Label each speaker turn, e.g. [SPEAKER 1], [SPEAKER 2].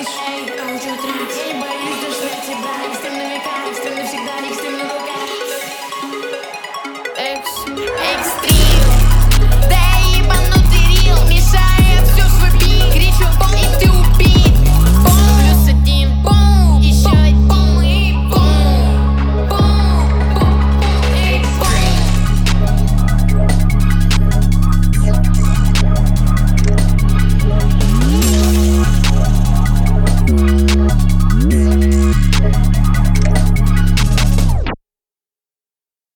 [SPEAKER 1] слышишь? Эй, аудиотранс. Я не боюсь даже на тебя. Экстрим на века, экстрим навсегда, экстрим на долга. Экс, экстрим.